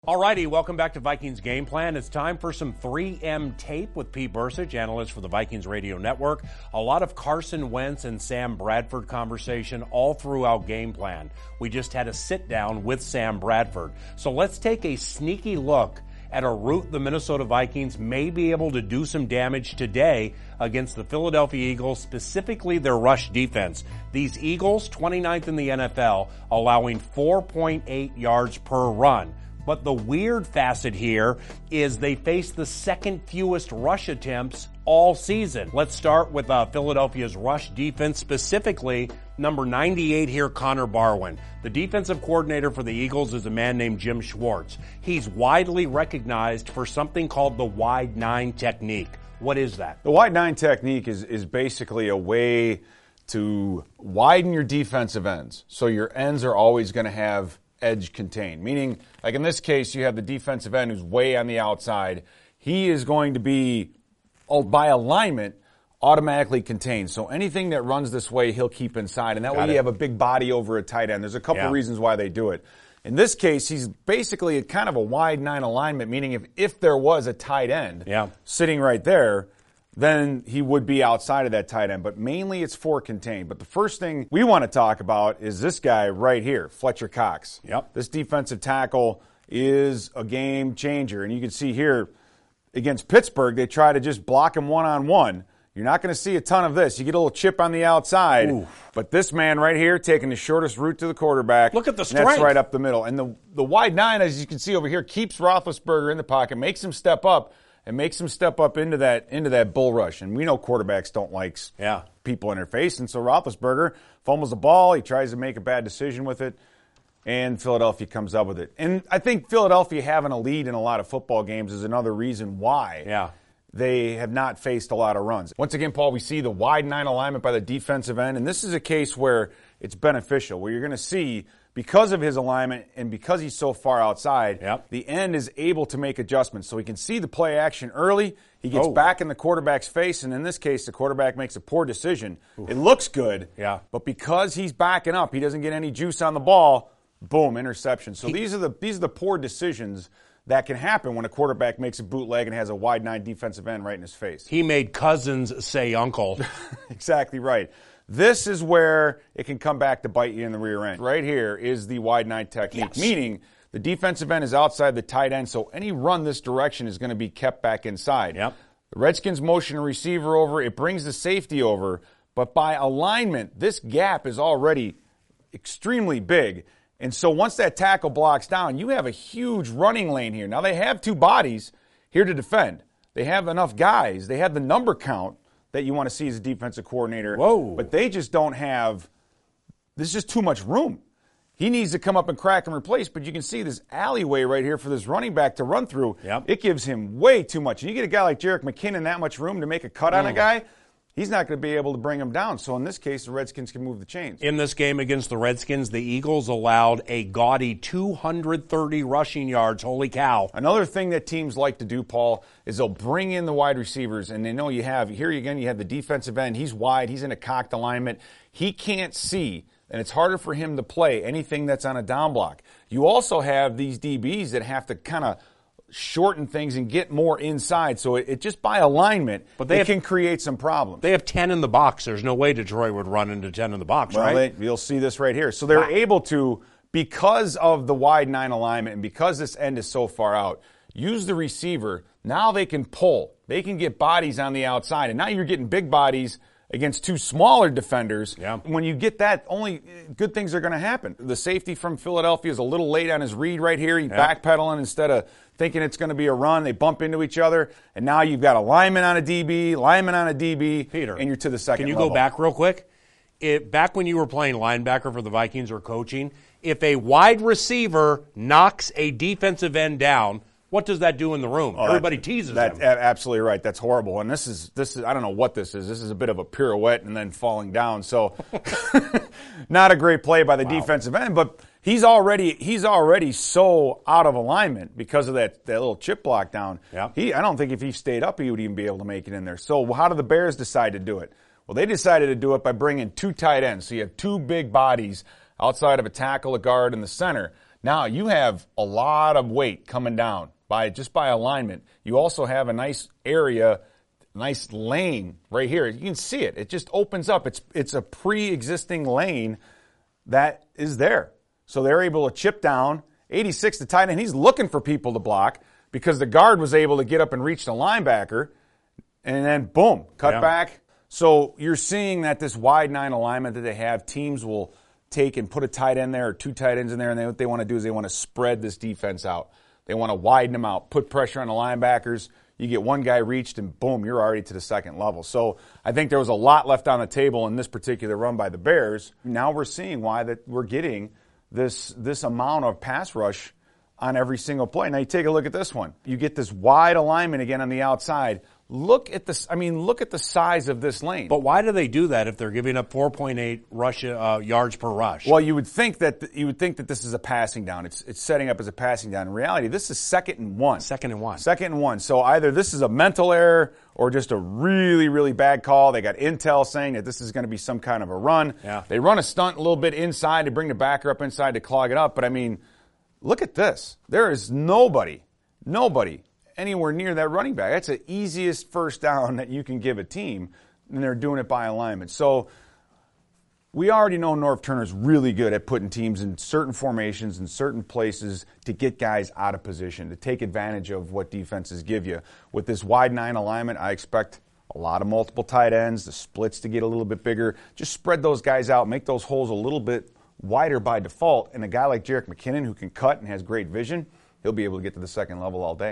Alrighty, welcome back to Vikings Game Plan. It's time for some 3M tape with Pete Bercich, analyst for the Vikings Radio Network. A lot of Carson Wentz and Sam Bradford conversation all throughout Game Plan. We just had a sit down with Sam Bradford. So let's take a sneaky look at a route the Minnesota Vikings may be able to do some damage today against the Philadelphia Eagles, specifically their rush defense. These Eagles, 29th in the NFL, allowing 4.8 yards per run. But the weird facet here is they face the second fewest rush attempts all season. Let's start with Philadelphia's rush defense, specifically number 98 here, Connor Barwin. The defensive coordinator for the Eagles is a man named Jim Schwartz. He's widely recognized for something called the wide nine technique. What is that? The wide nine technique is basically a way to widen your defensive ends. So your ends are always going to have edge contained, meaning like in this case you have the defensive end who's way on the outside. He is going to be, by alignment, automatically contained. So anything that runs this way he'll keep inside, and that way you have a big body over a tight end. There's a couple of reasons why they do it. In this case, he's basically kind of a wide nine alignment, meaning if there was a tight end sitting right there, then he would be outside of that tight end. But mainly it's for contained. But the first thing we want to talk about is this guy right here, Fletcher Cox. This defensive tackle is a game changer. And you can see here against Pittsburgh, they try to just block him one-on-one. You're not going to see a ton of this. You get a little chip on the outside. Oof. But this man right here taking the shortest route to the quarterback. Look at the strength. That's right up the middle. And the wide nine, as you can see over here, keeps Roethlisberger in the pocket, makes him step up. And makes him step up into that bull rush. And we know quarterbacks don't like people in their face. And so Roethlisberger fumbles the ball. He tries to make a bad decision with it. And Philadelphia comes up with it. And I think Philadelphia having a lead in a lot of football games is another reason why they have not faced a lot of runs. Once again, Paul, we see the wide nine alignment by the defensive end. And this is a case where it's beneficial, where you're going to see, because of his alignment and because he's so far outside, the end is able to make adjustments. So he can see the play action early. He gets back in the quarterback's face, and in this case, the quarterback makes a poor decision. It looks good, but because he's backing up, he doesn't get any juice on the ball. Boom, interception. So these are the poor decisions that can happen when a quarterback makes a bootleg and has a wide nine defensive end right in his face. He made Cousins say uncle. Exactly right. This is where it can come back to bite you in the rear end. Right here is the wide nine technique, meaning the defensive end is outside the tight end, so any run this direction is going to be kept back inside. The Redskins motion a receiver over. It brings the safety over, but by alignment, this gap is already extremely big. And so once that tackle blocks down, you have a huge running lane here. Now, they have two bodies here to defend. They have enough guys. They have the number count that you want to see as a defensive coordinator. But they just don't have – there's just too much room. He needs to come up and crack and replace, but you can see this alleyway right here for this running back to run through. It gives him way too much. And you get a guy like Jerick McKinnon that much room to make a cut on a guy, he's not going to be able to bring him down. So in this case, the Redskins can move the chains. In this game against the Redskins, the Eagles allowed a gaudy 230 rushing yards. Holy cow. Another thing that teams like to do, Paul, is they'll bring in the wide receivers, and they know you have, here again, you have the defensive end. He's wide. He's in a cocked alignment. He can't see, and it's harder for him to play anything that's on a down block. You also have these DBs that have to kind of shorten things and get more inside. So it just by alignment, it can create some problems. They have 10 in the box. There's no way Detroit would run into 10 in the box, right? You'll see this right here. So they're able to, because of the wide nine alignment and because this end is so far out, use the receiver. Now they can pull. They can get bodies on the outside. And now you're getting big bodies against two smaller defenders. When you get that, only good things are going to happen. The safety from Philadelphia is a little late on his read right here. He's backpedaling instead of thinking it's going to be a run. They bump into each other, and now you've got a lineman on a DB, Peter, and you're to the second level. level. Can you go back real quick? Back when you were playing linebacker for the Vikings or coaching, if a wide receiver knocks a defensive end down, what does that do in the room? Everybody teases him. Absolutely right. That's horrible. And this is I don't know what this is. This is a bit of a pirouette and then falling down. So not a great play by the defensive end, but he's already so out of alignment because of that little chip block down. I don't think if he stayed up, he would even be able to make it in there. So how did the Bears decide to do it? Well, they decided to do it by bringing two tight ends. So you have two big bodies outside of a tackle, a guard, and the center. Now you have a lot of weight coming down just by alignment. You also have a nice area, nice lane right here. You can see it. It just opens up. It's a pre-existing lane that is there. So they're able to chip down. 86, the tight end, he's looking for people to block because the guard was able to get up and reach the linebacker, and then boom, cut back. So you're seeing that this wide 9 alignment that they have, teams will take and put a tight end there or 2 tight ends in there, and what they want to do is they want to spread this defense out. They want to widen them out, put pressure on the linebackers. You get one guy reached, and boom, you're already to the second level. So I think there was a lot left on the table in this particular run by the Bears. Now we're seeing why that we're getting this amount of pass rush on every single play. Now you take a look at this one. You get this wide alignment again on the outside. Look at this. I mean, look at the size of this lane. But why do they do that if they're giving up 4.8 rush yards per rush? Well, you would think that this is a passing down. It's setting up as a passing down. In reality, this is 2nd and 1. 2nd and 1. 2nd and 1. So either this is a mental error or just a really, really bad call. They got intel saying that this is going to be some kind of a run. Yeah. They run a stunt a little bit inside to bring the backer up inside to clog it up. But I mean, look at this. There is nobody anywhere near that running back. That's the easiest first down that you can give a team, and they're doing it by alignment. So we already know Norv Turner's really good at putting teams in certain formations in certain places to get guys out of position, to take advantage of what defenses give you. With this wide 9 alignment, I expect a lot of multiple tight ends, the splits to get a little bit bigger. Just spread those guys out, make those holes a little bit wider by default, and a guy like Jerick McKinnon who can cut and has great vision, he'll be able to get to the second level all day.